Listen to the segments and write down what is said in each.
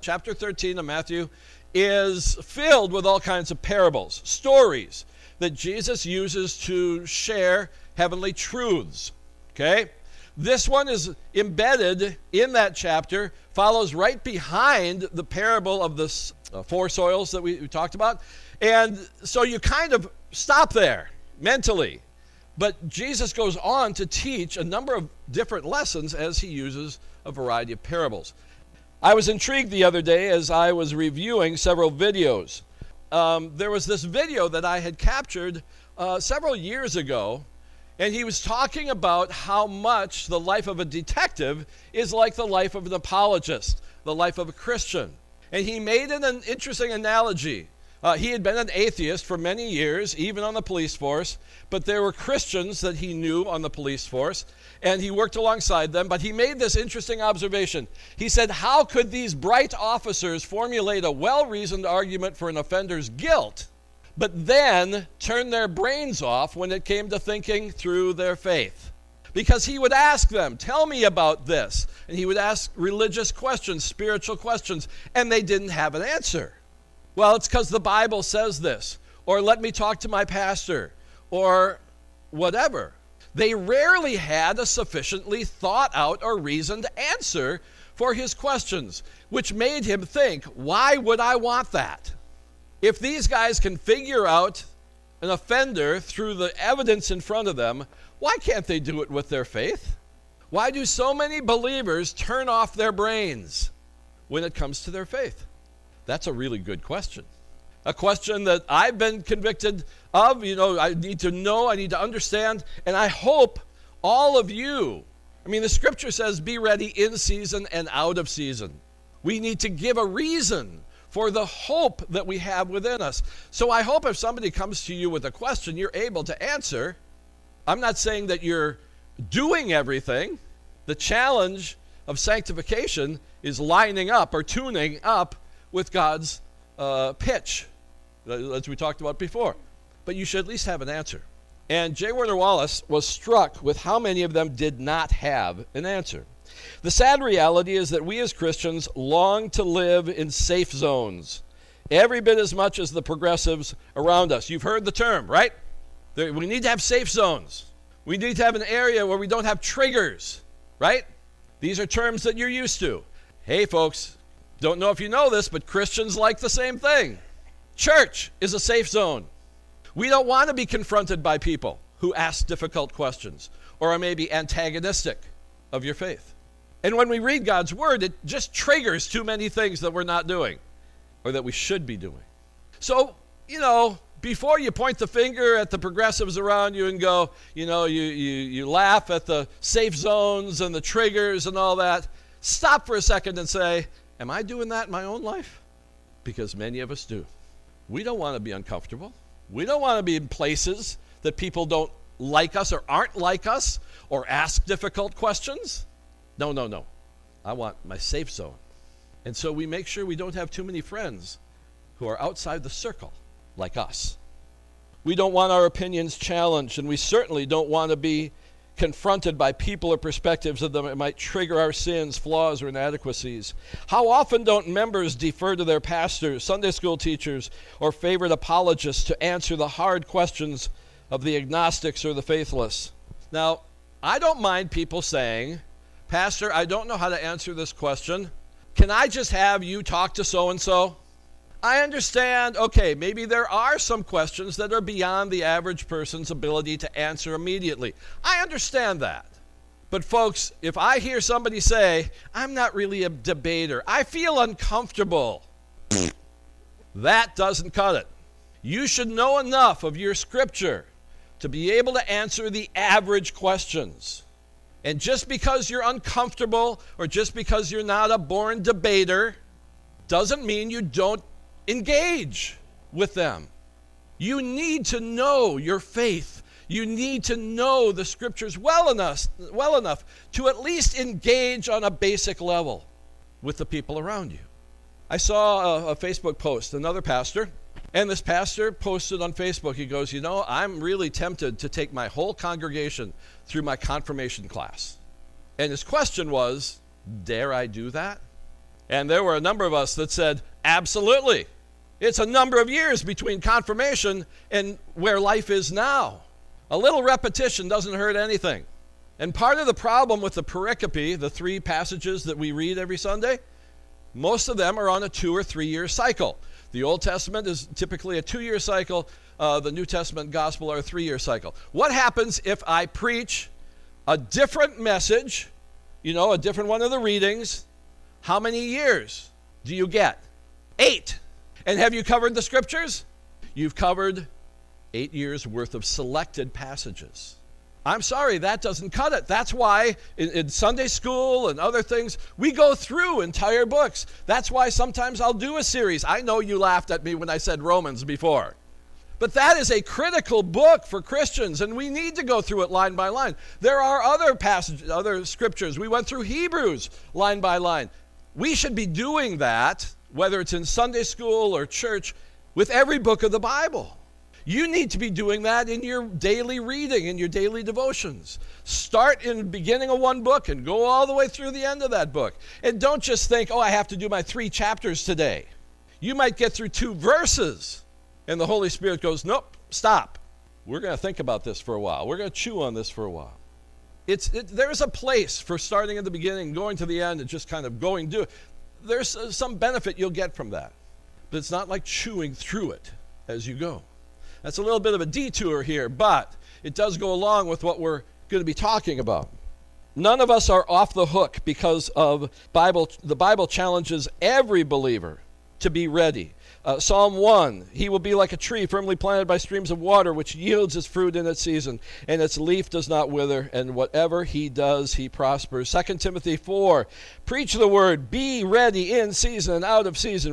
chapter 13 of Matthew is filled with all kinds of parables, stories that Jesus uses to share heavenly truths. Okay? This one is embedded in that chapter, follows right behind the parable of the four soils that we talked about. And so you kind of stop there mentally. But Jesus goes on to teach a number of different lessons as he uses a variety of parables. I was intrigued the other day as I was reviewing several videos. There was this video that I had captured several years ago, and he was talking about how much the life of a detective is like the life of an apologist, the life of a Christian. And he made an interesting analogy. He had been an atheist for many years, even on the police force, but there were Christians that he knew on the police force, and he worked alongside them. But he made this interesting observation. He said, how could these bright officers formulate a well-reasoned argument for an offender's guilt, but then turn their brains off when it came to thinking through their faith? Because he would ask them, tell me about this. And he would ask religious questions, spiritual questions, and they didn't have an answer. Well, it's because the Bible says this, or let me talk to my pastor, or whatever. They rarely had a sufficiently thought out or reasoned answer for his questions, which made him think, why would I want that? If these guys can figure out an offender through the evidence in front of them, why can't they do it with their faith? Why do so many believers turn off their brains when it comes to their faith? That's a really good question. A question that I've been convicted of. I need to know, I need to understand, and I hope all of you, the scripture says be ready in season and out of season. We need to give a reason for the hope that we have within us. So I hope if somebody comes to you with a question, you're able to answer. I'm not saying that you're doing everything. The challenge of sanctification is lining up or tuning up with God's pitch, as we talked about before. But you should at least have an answer. And J. Warner Wallace was struck with how many of them did not have an answer. The sad reality is that we as Christians long to live in safe zones, every bit as much as the progressives around us. You've heard the term, right? We need to have safe zones. We need to have an area where we don't have triggers, right? These are terms that you're used to. Hey, folks, don't know if you know this, but Christians like the same thing. Church is a safe zone. We don't want to be confronted by people who ask difficult questions or are maybe antagonistic of your faith. And when we read God's word, it just triggers too many things that we're not doing or that we should be doing. So, before you point the finger at the progressives around you and go, you laugh at the safe zones and the triggers and all that, stop for a second and say, am I doing that in my own life? Because many of us do. We don't want to be uncomfortable. We don't want to be in places that people don't like us or aren't like us or ask difficult questions. No. I want my safe zone. And so we make sure we don't have too many friends who are outside the circle like us. We don't want our opinions challenged, and we certainly don't want to be confronted by people or perspectives of them that might trigger our sins, flaws, or inadequacies. How often don't members defer to their pastors, Sunday school teachers, or favorite apologists to answer the hard questions of the agnostics or the faithless? Now, I don't mind people saying, Pastor, I don't know how to answer this question. Can I just have you talk to so-and-so? I understand, okay, maybe there are some questions that are beyond the average person's ability to answer immediately. I understand that. But folks, if I hear somebody say, I'm not really a debater, I feel uncomfortable, that doesn't cut it. You should know enough of your scripture to be able to answer the average questions. And just because you're uncomfortable or just because you're not a born debater doesn't mean you don't engage with them. You need to know your faith. You need to know the scriptures well enough to at least engage on a basic level with the people around you. I saw a Facebook post, another pastor, and this pastor posted on Facebook, he goes, I'm really tempted to take my whole congregation through my confirmation class. And his question was, dare I do that? And there were a number of us that said, absolutely. It's a number of years between confirmation and where life is now. A little repetition doesn't hurt anything. And part of the problem with the pericope, the 3 passages that we read every Sunday, most of them are on a 2 or 3 year cycle. The Old Testament is typically a 2-year cycle. The New Testament gospel are a 3-year cycle. What happens if I preach a different message, a different one of the readings? How many years do you get? 8. And have you covered the scriptures? You've covered 8 years worth of selected passages. I'm sorry, that doesn't cut it. That's why in Sunday school and other things, we go through entire books. That's why sometimes I'll do a series. I know you laughed at me when I said Romans before. But that is a critical book for Christians, and we need to go through it line by line. There are other passages, other scriptures. We went through Hebrews line by line. We should be doing that, whether it's in Sunday school or church, with every book of the Bible. You need to be doing that in your daily reading, in your daily devotions. Start in the beginning of one book and go all the way through the end of that book. And don't just think, I have to do my 3 chapters today. You might get through 2 verses, and the Holy Spirit goes, nope, stop. We're going to think about this for a while. We're going to chew on this for a while. There's a place for starting at the beginning, going to the end, and just kind of going do it. There's some benefit you'll get from that. But it's not like chewing through it as you go. That's a little bit of a detour here, but it does go along with what we're going to be talking about. None of us are off the hook because of the Bible challenges every believer to be ready. Psalm 1, he will be like a tree firmly planted by streams of water, which yields its fruit in its season, and its leaf does not wither, and whatever he does, he prospers. 2 Timothy 4, preach the word, be ready in season and out of season,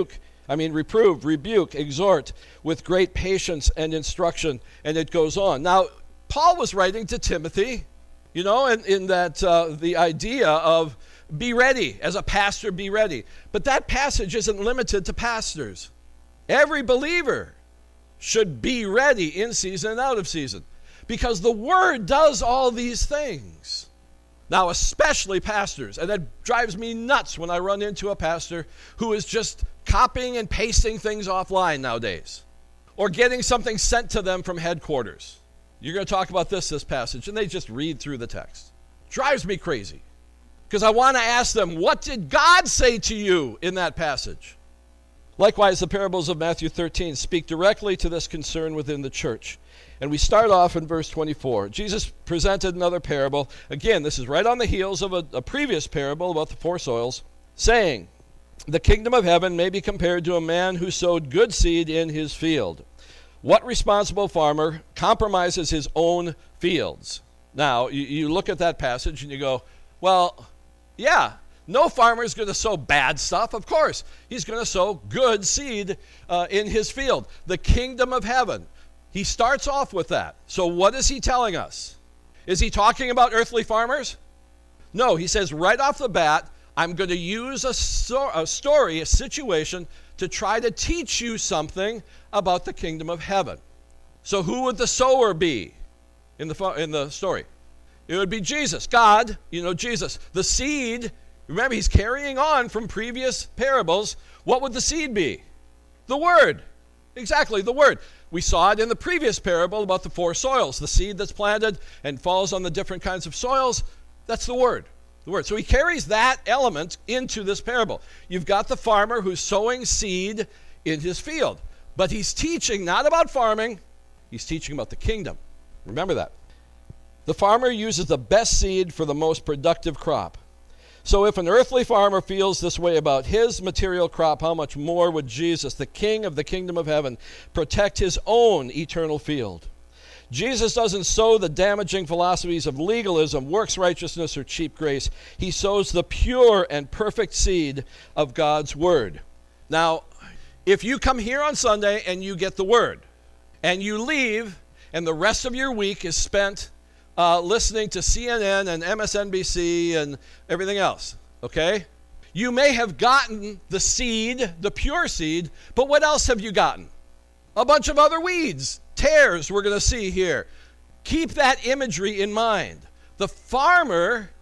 reprove, rebuke, exhort with great patience and instruction, and it goes on. Now, Paul was writing to Timothy, and in that the idea of be ready. As a pastor, be ready. But that passage isn't limited to pastors. Every believer should be ready in season and out of season, because the Word does all these things. Now, especially pastors, and that drives me nuts when I run into a pastor who is just copying and pasting things offline nowadays, or getting something sent to them from headquarters. You're going to talk about this passage, and they just read through the text. Drives me crazy, because I want to ask them, what did God say to you in that passage? Likewise, the parables of Matthew 13 speak directly to this concern within the church. And we start off in verse 24. Jesus presented another parable. Again, this is right on the heels of a previous parable about the 4 soils, saying, the kingdom of heaven may be compared to a man who sowed good seed in his field. What responsible farmer compromises his own fields? Now, you look at that passage and you go, well, yeah, no farmer is going to sow bad stuff, of course. He's going to sow good seed in his field. The kingdom of heaven. He starts off with that. So what is he telling us? Is he talking about earthly farmers? No, he says right off the bat, I'm going to use a story, a situation, to try to teach you something about the kingdom of heaven. So who would the sower be in the story? It would be Jesus, God, Jesus. The seed, remember, he's carrying on from previous parables. What would the seed be? The Word. Exactly, the Word. We saw it in the previous parable about the 4 soils. The seed that's planted and falls on the different kinds of soils, that's the Word. The Word. So he carries that element into this parable. You've got the farmer who's sowing seed in his field. But he's teaching not about farming, he's teaching about the kingdom. Remember that. The farmer uses the best seed for the most productive crop. So if an earthly farmer feels this way about his material crop, how much more would Jesus, the King of the kingdom of heaven, protect his own eternal field? Jesus doesn't sow the damaging philosophies of legalism, works righteousness, or cheap grace. He sows the pure and perfect seed of God's Word. Now, if you come here on Sunday and you get the Word, and you leave, and the rest of your week is spent listening to CNN and MSNBC and everything else, okay? You may have gotten the seed, the pure seed, but what else have you gotten? A bunch of other weeds, tares we're going to see here. Keep that imagery in mind. The farmer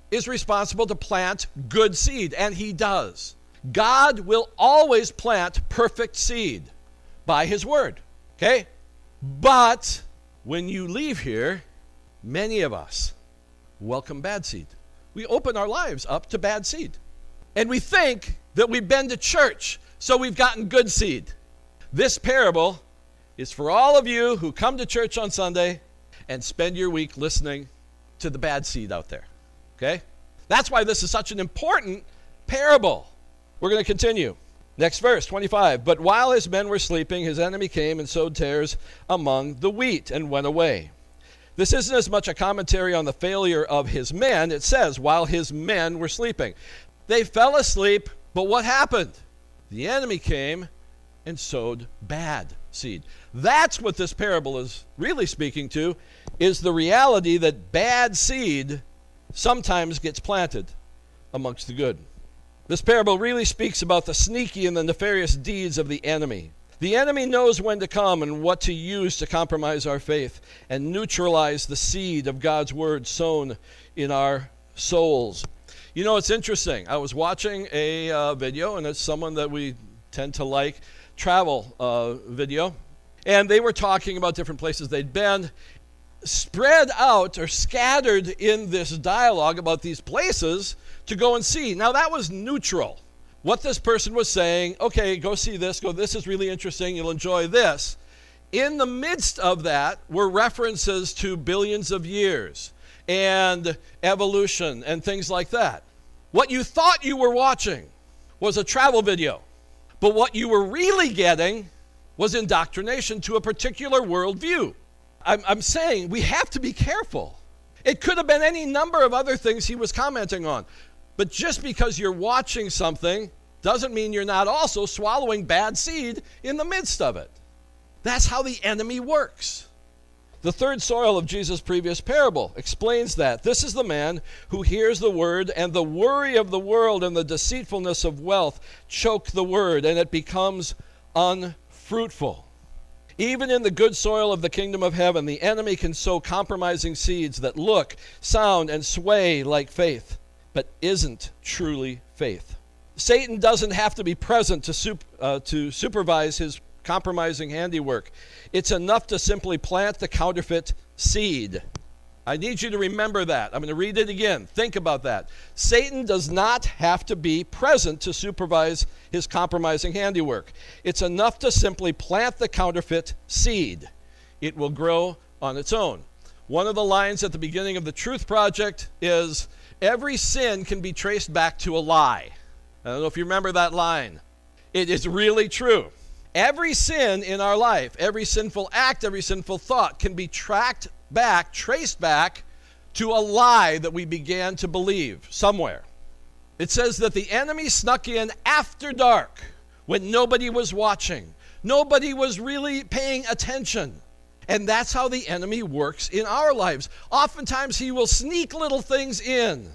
is responsible to plant good seed, and he does. God will always plant perfect seed by his word, okay? But when you leave here, many of us welcome bad seed. We open our lives up to bad seed. And we think that we've been to church, so we've gotten good seed. This parable is for all of you who come to church on Sunday and spend your week listening to the bad seed out there, okay? That's why this is such an important parable. We're going to continue. Next verse, 25. But while his men were sleeping, his enemy came and sowed tares among the wheat and went away. This isn't as much a commentary on the failure of his men. It says, while his men were sleeping. They fell asleep, but what happened? The enemy came and sowed bad seed. That's what this parable is really speaking to, is the reality that bad seed sometimes gets planted amongst the good. This parable really speaks about the sneaky and the nefarious deeds of the enemy. The enemy knows when to come and what to use to compromise our faith and neutralize the seed of God's word sown in our souls. You know, it's interesting. I was watching a video, and it's someone that we tend to like, travel video, and they were talking about different places they'd been, spread out or scattered in this dialogue about these places to go and see. Now, that was neutral. What this person was saying, okay, go see this, this is really interesting, you'll enjoy this. In the midst of that were references to billions of years and evolution and things like that. What you thought you were watching was a travel video, but what you were really getting was indoctrination to a particular worldview. I'm saying we have to be careful. It could have been any number of other things he was commenting on. But just because you're watching something doesn't mean you're not also swallowing bad seed in the midst of it. That's how the enemy works. The third soil of Jesus' previous parable explains that. This is the man who hears the word, and the worry of the world and the deceitfulness of wealth choke the word, and it becomes unfruitful. Even in the good soil of the kingdom of heaven, the enemy can sow compromising seeds that look, sound, and sway like faith, but isn't truly faith. Satan doesn't have to be present to supervise his compromising handiwork. It's enough to simply plant the counterfeit seed. I need you to remember that. I'm going to read it again. Think about that. Satan does not have to be present to supervise his compromising handiwork. It's enough to simply plant the counterfeit seed. It will grow on its own. One of the lines at the beginning of the Truth Project is, every sin can be traced back to a lie. I don't know if you remember that line. It is really true. Every sin in our life, every sinful act, every sinful thought can be traced back to a lie that we began to believe somewhere. It says that the enemy snuck in after dark when nobody was watching. Nobody was really paying attention. And that's how the enemy works in our lives. Oftentimes he will sneak little things in.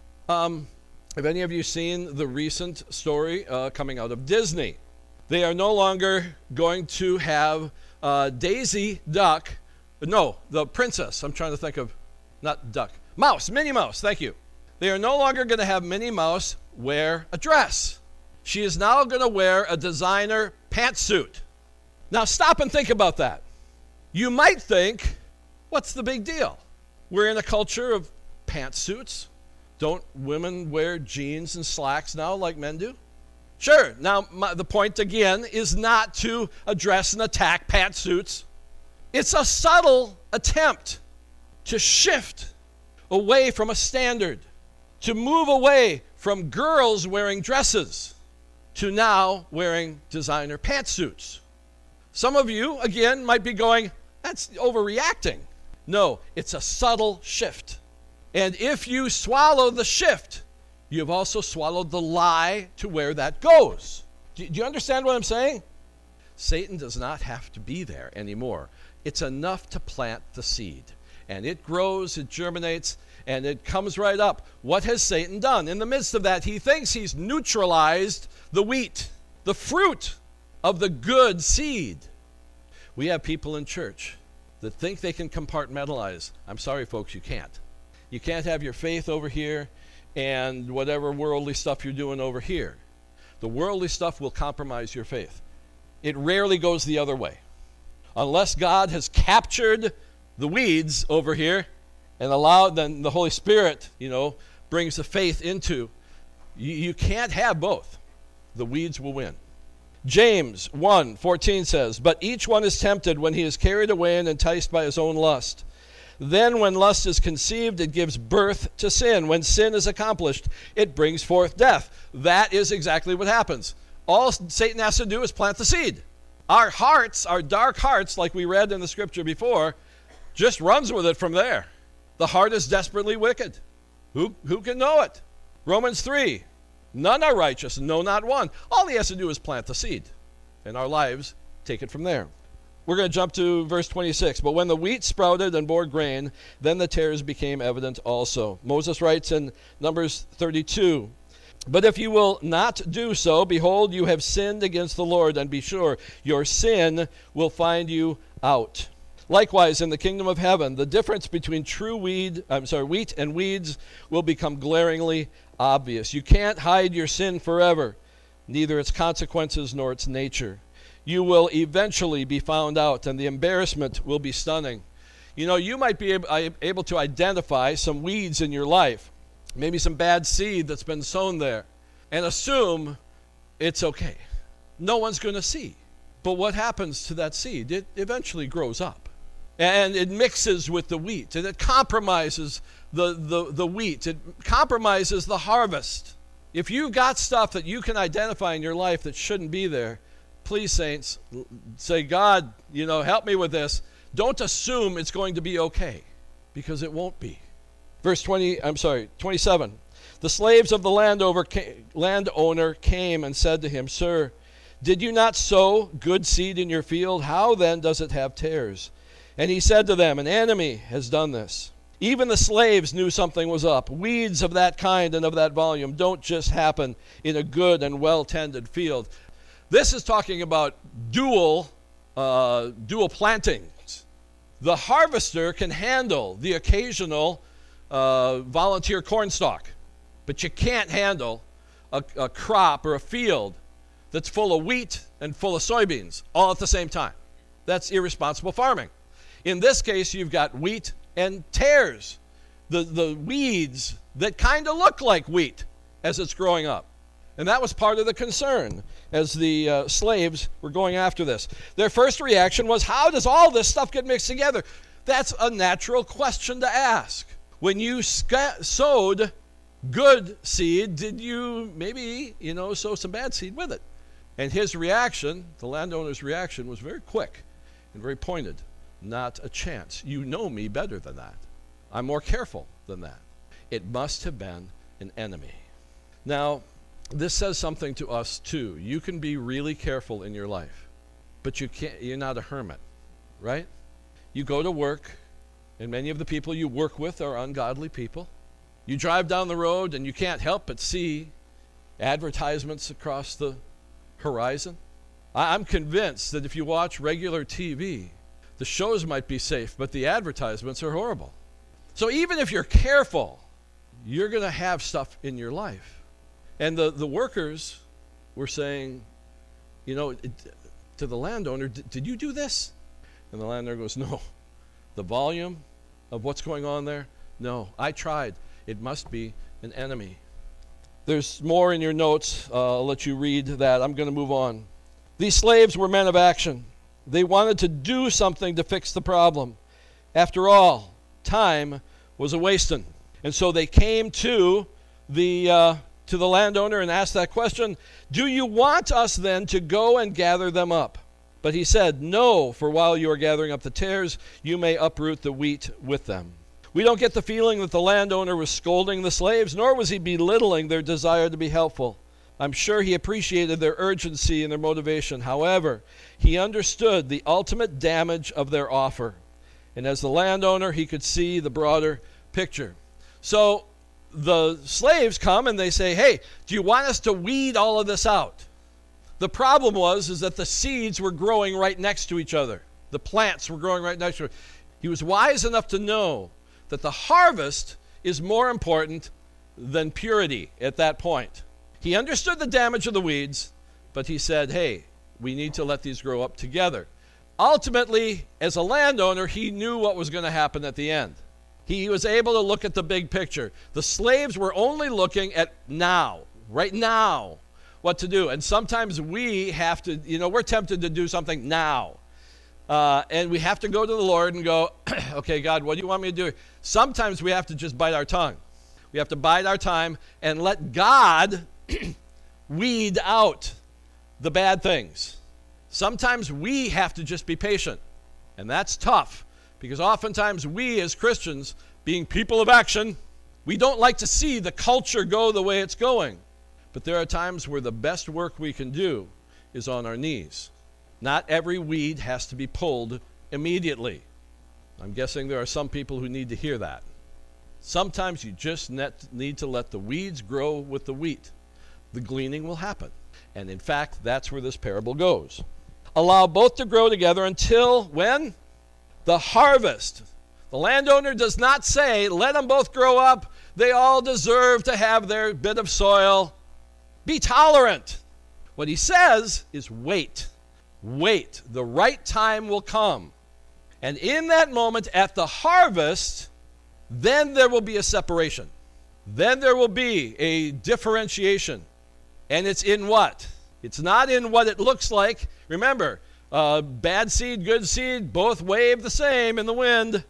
Have any of you seen the recent story coming out of Disney? They are no longer going to have Daisy Duck. No, the princess. I'm trying to think of, not Duck. Mouse, Minnie Mouse, thank you. They are no longer going to have Minnie Mouse wear a dress. She is now going to wear a designer pantsuit. Now stop and think about that. You might think, what's the big deal? We're in a culture of pantsuits. Don't women wear jeans and slacks now like men do? Sure. Now, the point again is not to address and attack pantsuits. It's a subtle attempt to shift away from a standard, to move away from girls wearing dresses to now wearing designer pantsuits. Some of you, again, might be going, that's overreacting. No, it's a subtle shift. And if you swallow the shift, you've also swallowed the lie to where that goes. Do you understand what I'm saying? Satan does not have to be there anymore. It's enough to plant the seed. And it grows, it germinates, and it comes right up. What has Satan done? In the midst of that, he thinks he's neutralized the wheat, the fruit of the good seed. We have people in church that think they can compartmentalize. I'm sorry, folks, you can't. You can't have your faith over here and whatever worldly stuff you're doing over here. The worldly stuff will compromise your faith. It rarely goes the other way. Unless God has captured the weeds over here and allowed, then the Holy Spirit, brings the faith into. You can't have both. The weeds will win. James 1:14 says, "But each one is tempted when he is carried away and enticed by his own lust. Then when lust is conceived, it gives birth to sin. When sin is accomplished, it brings forth death." That is exactly what happens. All Satan has to do is plant the seed. Our hearts, our dark hearts, like we read in the scripture before, just runs with it from there. The heart is desperately wicked. Who can know it? Romans 3, "None are righteous, no, not one." All he has to do is plant the seed, and our lives take it from there. We're going to jump to verse 26. "But when the wheat sprouted and bore grain, then the tares became evident also." Moses writes in Numbers 32, "But if you will not do so, behold, you have sinned against the Lord, and be sure your sin will find you out. Likewise, in the kingdom of heaven, the difference between wheat and weeds will become glaringly obvious. You can't hide your sin forever, neither its consequences nor its nature. You will eventually be found out, and the embarrassment will be stunning." You might be able to identify some weeds in your life, maybe some bad seed that's been sown there, and assume it's okay. No one's going to see. But what happens to that seed? It eventually grows up, and it mixes with the wheat, and it compromises the wheat. It compromises the harvest. If you've got stuff that you can identify in your life that shouldn't be there, please, saints, say, "God, help me with this." Don't assume it's going to be okay, because it won't be. Verse 27. "The slaves of the landowner came and said to him, 'Sir, did you not sow good seed in your field? How then does it have tares?' And he said to them, 'An enemy has done this.' Even the slaves knew something was up. Weeds of that kind and of that volume don't just happen in a good and well-tended field." This is talking about dual plantings. The harvester can handle the occasional volunteer cornstalk, but you can't handle a crop or a field that's full of wheat and full of soybeans all at the same time. That's irresponsible farming. In this case, you've got wheat and tares, the weeds that kind of look like wheat as it's growing up. And that was part of the concern as the slaves were going after this. Their first reaction was, how does all this stuff get mixed together? That's a natural question to ask. When you sowed good seed, did you maybe, sow some bad seed with it? And his reaction, the landowner's reaction, was very quick and very pointed. Not a chance. You know me better than that. I'm more careful than that. It must have been an enemy. Now, this says something to us too. You can be really careful in your life, but you're not a hermit, right? You go to work, and many of the people you work with are ungodly people. You drive down the road, and you can't help but see advertisements across the horizon. I'm convinced that if you watch regular TV, the shows might be safe, but the advertisements are horrible. So even if you're careful, you're going to have stuff in your life. And the workers were saying, to the landowner, did you do this? And the landowner goes, no. The volume of what's going on there? No, I tried. It must be an enemy. There's more in your notes. I'll let you read that. I'm going to move on. These slaves were men of action. They wanted to do something to fix the problem. After all, time was a-wasting. And so they came to the landowner and asked that question, do you want us then to go and gather them up? But he said, no, for while you are gathering up the tares, you may uproot the wheat with them. We don't get the feeling that the landowner was scolding the slaves, nor was he belittling their desire to be helpful. I'm sure he appreciated their urgency and their motivation. However, he understood the ultimate damage of their offer. And as the landowner, he could see the broader picture. So the slaves come and they say, hey, do you want us to weed all of this out? The problem is that the seeds were growing right next to each other. The plants were growing right next to each other. He was wise enough to know that the harvest is more important than purity at that point. He understood the damage of the weeds, but he said, hey, we need to let these grow up together. Ultimately, as a landowner, he knew what was going to happen at the end. He was able to look at the big picture. The slaves were only looking at now, right now, what to do. And sometimes we have to, we're tempted to do something now. And we have to go to the Lord and go, okay, God, what do you want me to do? Sometimes we have to just bite our tongue. We have to bide our time and let God weed out the bad things. Sometimes we have to just be patient. And that's tough, because oftentimes we as Christians, being people of action, we don't like to see the culture go the way it's going. But there are times where the best work we can do is on our knees. Not every weed has to be pulled immediately. I'm guessing there are some people who need to hear that. Sometimes you just need to let the weeds grow with the wheat. The gleaning will happen. And in fact, that's where this parable goes. Allow both to grow together until when? The harvest. The landowner does not say, let them both grow up. They all deserve to have their bit of soil. Be tolerant. What he says is wait. Wait. The right time will come. And in that moment, at the harvest, then there will be a separation. Then there will be a differentiation. And it's in what? It's not in what it looks like. Remember, bad seed, good seed, both wave the same in the wind.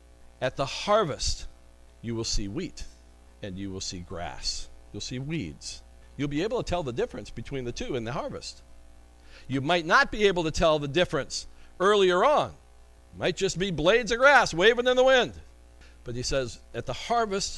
At the harvest, you will see wheat and you will see grass. You'll see weeds. You'll be able to tell the difference between the two in the harvest. You might not be able to tell the difference earlier on. It might just be blades of grass waving in the wind. But he says, at the harvest,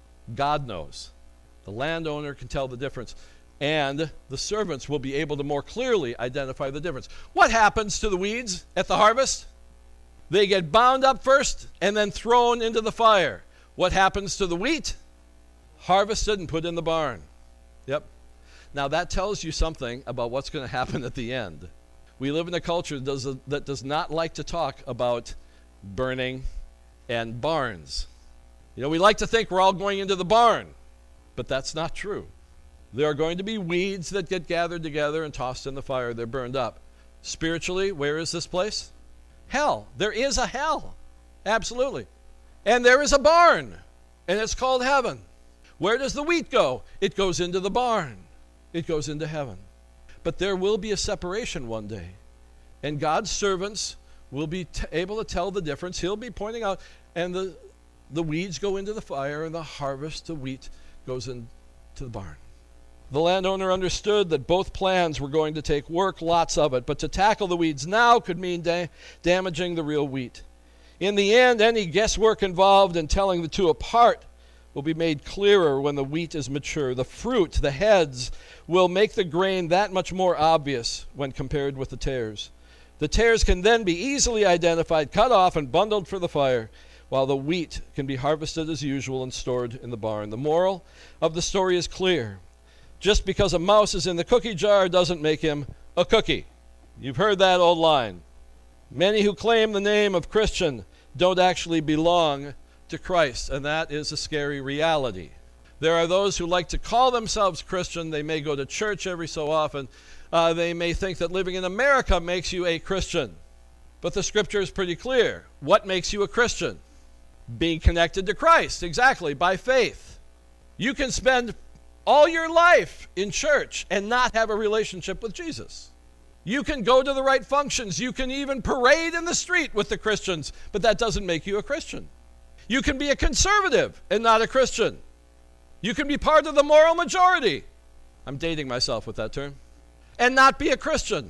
God knows. The landowner can tell the difference. And the servants will be able to more clearly identify the difference. What happens to the weeds at the harvest? They get bound up first and then thrown into the fire. What happens to the wheat? Harvested and put in the barn. Yep. Now that tells you something about what's going to happen at the end. We live in a culture that does not like to talk about burning and barns. We like to think we're all going into the barn, but that's not true. There are going to be weeds that get gathered together and tossed in the fire. They're burned up. Spiritually, where is this place? Hell. There is a hell. Absolutely. And there is a barn, and it's called heaven. Where does the wheat go? It goes into the barn. It goes into heaven. But there will be a separation one day, and God's servants will be able to tell the difference. He'll be pointing out, and the weeds go into the fire, and the harvest, the wheat, goes into the barn. The landowner understood that both plans were going to take work, lots of it, but to tackle the weeds now could mean damaging the real wheat. In the end, any guesswork involved in telling the two apart will be made clearer when the wheat is mature. The fruit, the heads, will make the grain that much more obvious when compared with the tares. The tares can then be easily identified, cut off, and bundled for the fire, while the wheat can be harvested as usual and stored in the barn. The moral of the story is clear. Just because a mouse is in the cookie jar doesn't make him a cookie. You've heard that old line. Many who claim the name of Christian don't actually belong to Christ, and that is a scary reality. There are those who like to call themselves Christian. They may go to church every so often. They may think that living in America makes you a Christian. But the scripture is pretty clear. What makes you a Christian? Being connected to Christ, exactly, by faith. You can spend all your life in church and not have a relationship with Jesus. You can go to the right functions. You can even parade in the street with the Christians, but that doesn't make you a Christian. You can be a conservative and not a Christian. You can be part of the moral majority. I'm dating myself with that term. And not be a Christian.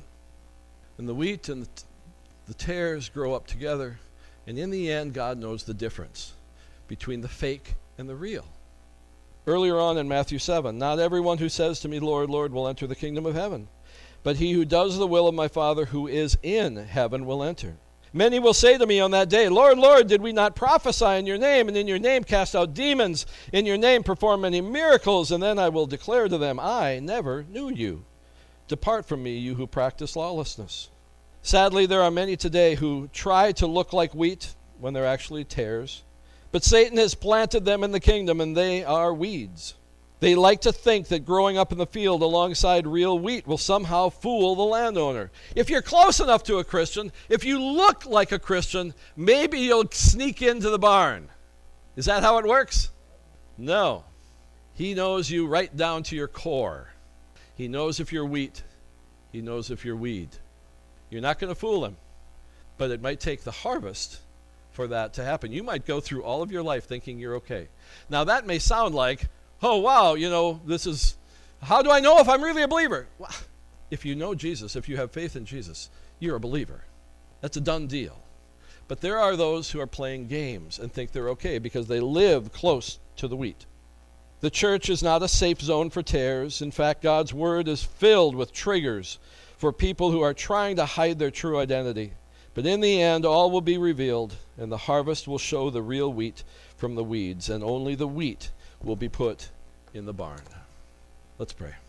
And the wheat and the tares grow up together, and in the end, God knows the difference between the fake and the real. Earlier on in Matthew 7, not everyone who says to me, Lord, Lord, will enter the kingdom of heaven, but he who does the will of my Father who is in heaven will enter. Many will say to me on that day, Lord, Lord, did we not prophesy in your name, and in your name cast out demons, in your name perform many miracles? And then I will declare to them, I never knew you. Depart from me, you who practice lawlessness. Sadly, there are many today who try to look like wheat when they're actually tares. But Satan has planted them in the kingdom, and they are weeds. They like to think that growing up in the field alongside real wheat will somehow fool the landowner. If you're close enough to a Christian, if you look like a Christian, maybe you'll sneak into the barn. Is that how it works? No. He knows you right down to your core. He knows if you're wheat. He knows if you're weed. You're not going to fool him. But it might take the harvest for that to happen. You might go through all of your life thinking you're okay. Now that may sound like, oh wow, this is, how do I know if I'm really a believer? Well, if you know Jesus, if you have faith in Jesus, you're a believer. That's a done deal. But there are those who are playing games and think they're okay because they live close to the wheat. The church is not a safe zone for tares. In fact, God's word is filled with triggers for people who are trying to hide their true identity. But in the end, all will be revealed, and the harvest will show the real wheat from the weeds, and only the wheat will be put in the barn. Let's pray.